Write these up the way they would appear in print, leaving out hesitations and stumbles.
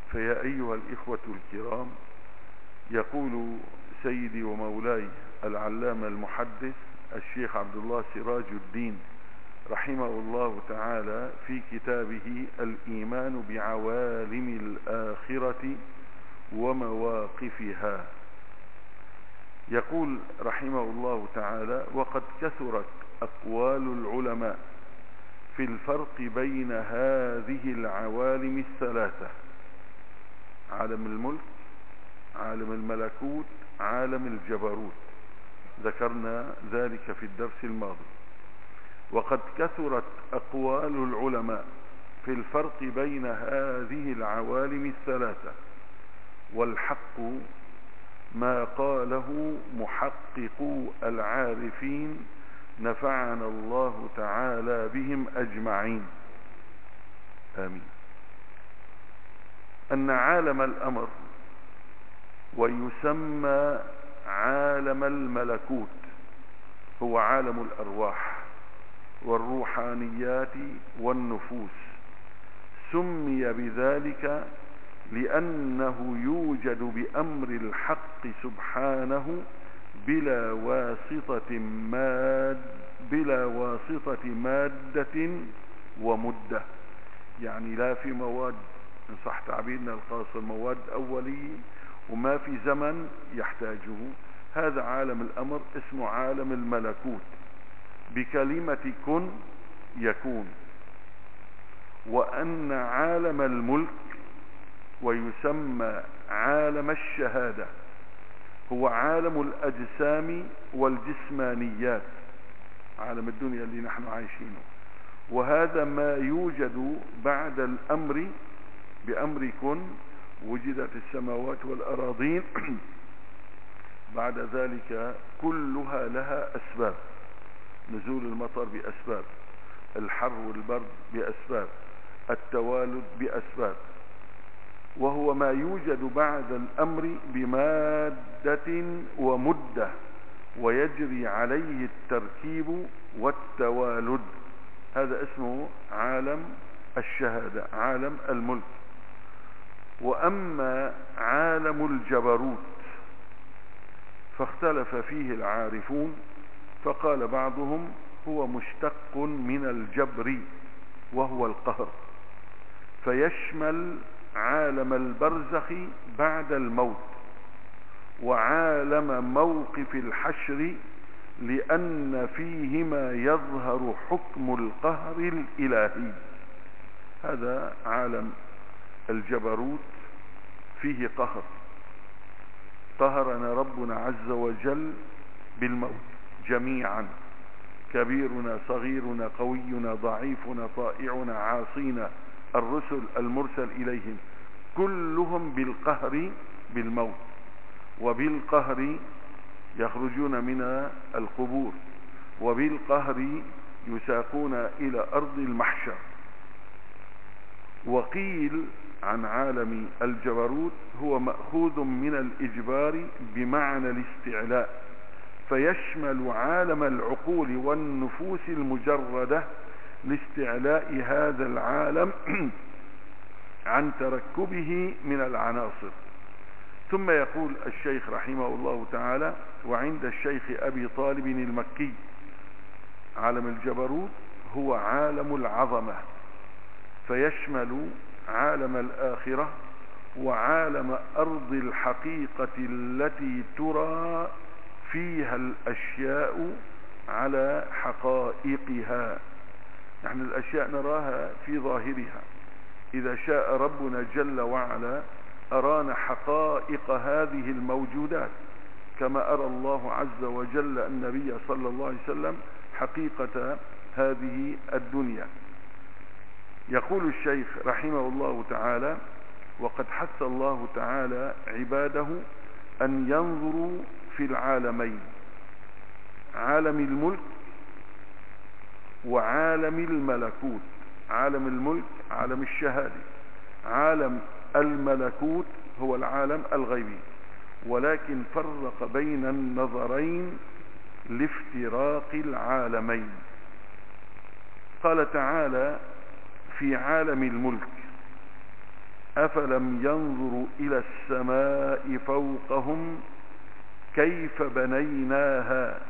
فيا أيها الإخوة الكرام، يقول سيدي ومولاي العلامة المحدث الشيخ عبد الله سراج الدين رحمه الله تعالى في كتابه الإيمان بعوالم الآخرة ومواقفها، يقول رحمه الله تعالى: وقد كثرت أقوال العلماء في الفرق بين هذه العوالم الثلاثة: عالم الملك، عالم الملكوت، عالم الجبروت. ذكرنا ذلك في الدرس الماضي. وقد كثرت أقوال العلماء في الفرق بين هذه العوالم الثلاثة، والحق ما قاله محققو العارفين نفعنا الله تعالى بهم أجمعين، آمين. أن عالم الأمر ويسمى عالم الملكوت هو عالم الأرواح والروحانيات والنفوس، سمي بذلك لأنه يوجد بأمر الحق سبحانه بلا واسطة مادة ومدة، يعني لا في مواد، إن صح تعبيرنا القاصر، مواد أولية، وما في زمن يحتاجه. هذا عالم الأمر اسمه عالم الملكوت، بكلمة كن يكون. وأن عالم الملك ويسمى عالم الشهادة هو عالم الأجسام والجسمانيات، عالم الدنيا اللي نحن عايشينه، وهذا ما يوجد بعد الأمر بأمر كن وجدت السماوات والأراضين. بعد ذلك كلها لها أسباب: نزول المطر بأسباب، الحر والبرد بأسباب، التوالد بأسباب، وهو ما يوجد بعد الأمر بمادة ومدة، ويجري عليه التركيب والتوالد. هذا اسمه عالم الشهادة، عالم الملك. وأما عالم الجبروت فاختلف فيه العارفون، فقال بعضهم هو مشتق من الجبر وهو القهر، فيشمل عالم البرزخ بعد الموت وعالم موقف الحشر، لأن فيهما يظهر حكم القهر الإلهي. هذا عالم الجبروت، فيه قهر، قهرنا ربنا عز وجل بالموت جميعا، كبيرنا صغيرنا قوينا ضعيفنا طائعنا عاصينا، الرسل المرسل إليهم كلهم بالقهر بالموت، وبالقهر يخرجون من القبور، وبالقهر يساقون إلى أرض المحشر. وقيل عن عالم الجبروت هو مأخوذ من الإجبار بمعنى الاستعلاء، فيشمل عالم العقول والنفوس المجردة لاستعلاء هذا العالم عن تركبه من العناصر. ثم يقول الشيخ رحمه الله تعالى: وعند الشيخ أبي طالب المكي عالم الجبروت هو عالم العظمة، فيشمل عالم الآخرة وعالم أرض الحقيقة التي ترى فيها الأشياء على حقائقها. نحن الأشياء نراها في ظاهرها، إذا شاء ربنا جل وعلا أرانا حقائق هذه الموجودات، كما أرى الله عز وجل النبي صلى الله عليه وسلم حقيقة هذه الدنيا. يقول الشيخ رحمه الله تعالى: وقد حث الله تعالى عباده أن ينظروا في العالمين، عالم الملك وعالم الملكوت. عالم الملك عالم الشهادة، عالم الملكوت هو العالم الغيبي، ولكن فرق بين النظرين لافتراق العالمين. قال تعالى في عالم الملك: أفلم ينظروا إلى السماء فوقهم كيف بنيناها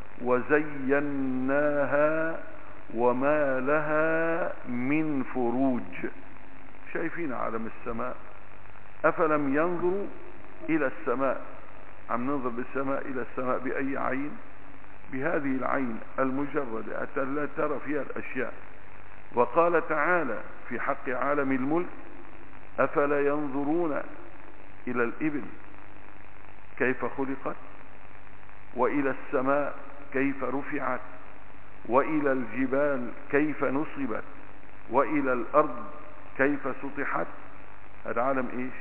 وزيناها وما لها من فروج. شايفين عالم السماء. أفلم ينظروا إلى السماء، عم ننظر بالسماء إلى السماء بأي عين؟ بهذه العين المجردة حتى لا ترى فيها الأشياء. وقال تعالى في حق عالم الملك: أفلا ينظرون إلى الإبل كيف خلقت، وإلى السماء كيف رفعت، وإلى الجبال كيف نصبت، وإلى الأرض كيف سطحت. هذا عالم إيش؟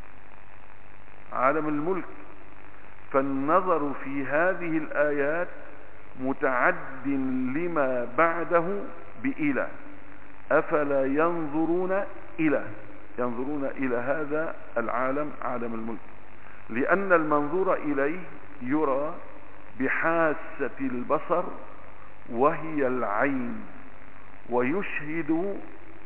عالم الملك. فالنظر في هذه الآيات متعد لما بعده بإلى. أفلا ينظرون إلى هذا العالم، عالم الملك، لأن المنظور إليه يرى بحاسة البصر وهي العين، ويشهد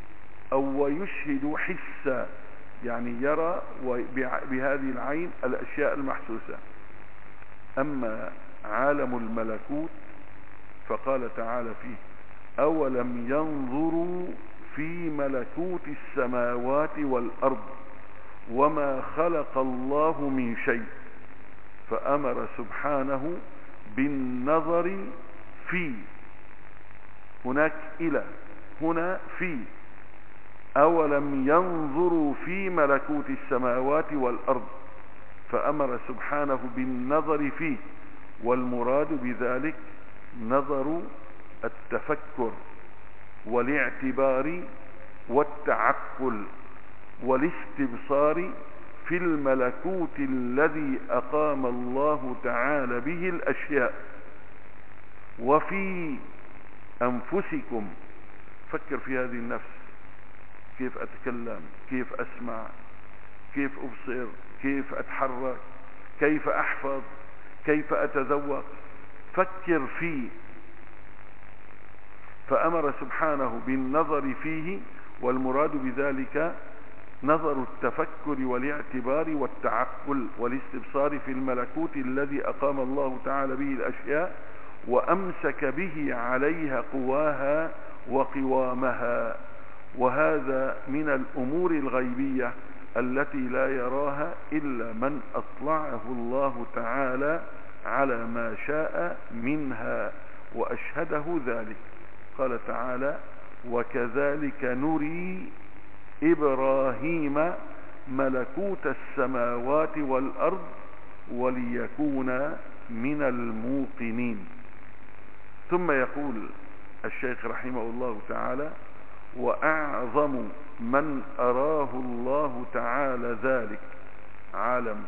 حسا، يعني يرى بهذه العين الأشياء المحسوسة. أما عالم الملكوت فقال تعالى فيه: أولم ينظروا في ملكوت السماوات والأرض وما خلق الله من شيء. فأمر سبحانه بالنظر في، هناك إلى، هنا في. أولم ينظروا في ملكوت السماوات والأرض، فأمر سبحانه بالنظر فيه، والمراد بذلك نظر التفكر والاعتبار والتعقل والاستبصار في الملكوت الذي أقام الله تعالى به الأشياء. وفي أنفسكم، فكر في هذه النفس، كيف أتكلم، كيف أسمع، كيف أبصر، كيف أتحرك، كيف أحفظ، كيف أتذوق. فكر فيه. فأمر سبحانه بالنظر فيه، والمراد بذلك نظر التفكر والاعتبار والتعقل والاستبصار في الملكوت الذي أقام الله تعالى به الأشياء وأمسك به عليها قواها وقوامها. وهذا من الأمور الغيبية التي لا يراها إلا من أطلعه الله تعالى على ما شاء منها وأشهده ذلك. قال تعالى: وكذلك نري إبراهيم ملكوت السماوات والأرض وليكون من الموقنين. ثم يقول الشيخ رحمه الله تعالى: وأعظم من أراه الله تعالى ذلك، عالم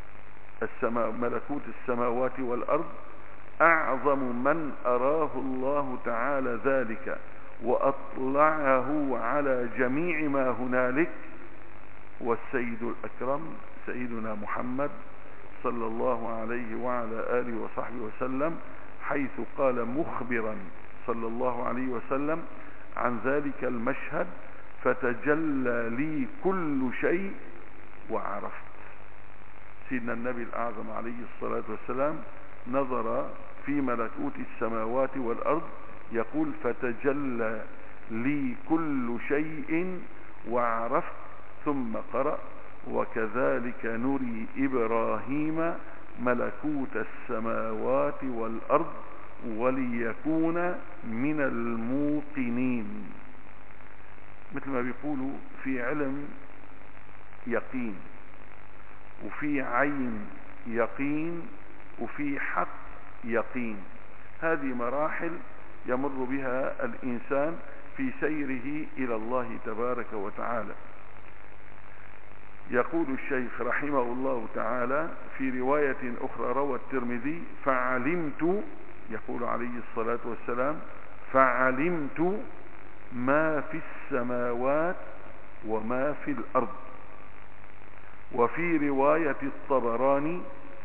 ملكوت السماوات والأرض، أعظم من أراه الله تعالى ذلك وأطلعه على جميع ما هنالك والسيد الأكرم سيدنا محمد صلى الله عليه وعلى آله وصحبه وسلم، حيث قال مخبرا صلى الله عليه وسلم عن ذلك المشهد: فتجلى لي كل شيء وعرفت. سيدنا النبي الأعظم عليه الصلاة والسلام نظر في ملكوت السماوات والأرض، يقول: فتجلى لي كل شيء وعرفت. ثم قرأ: وكذلك نري إبراهيم ملكوت السماوات والأرض وليكون من الموقنين. مثل ما بيقولوا في علم يقين، وفي عين يقين، وفي حق يقين. هذه مراحل يمر بها الإنسان في سيره إلى الله تبارك وتعالى. يقول الشيخ رحمه الله تعالى في رواية أخرى روى الترمذي: فعلمت، يقول عليه الصلاة والسلام: فعلمت ما في السماوات وما في الأرض. وفي رواية الطبراني: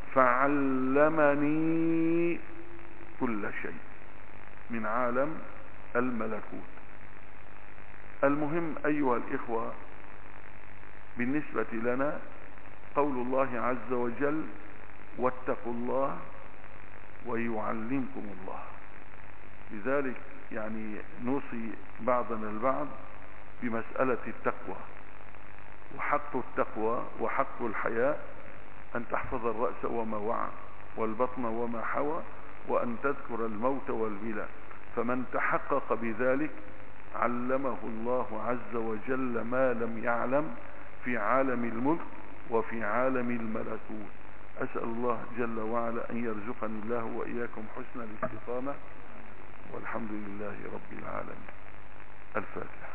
فعلمني كل شيء، من عالم الملكوت. المهم أيها الإخوة، بالنسبة لنا قول الله عز وجل واتقوا الله ويعلمكم الله. لذلك يعني نوصي بعضنا البعض بمسألة التقوى، وحق التقوى وحق الحياء أن تحفظ الرأس وما وعى والبطن وما حوى وأن تذكر الموت والبلى، فمن تحقق بذلك علمه الله عز وجل ما لم يعلم في عالم الملك وفي عالم الملكوت. أسأل الله جل وعلا أن يرزقني الله وإياكم حسن الاستقامة، والحمد لله رب العالمين. الفاتحة.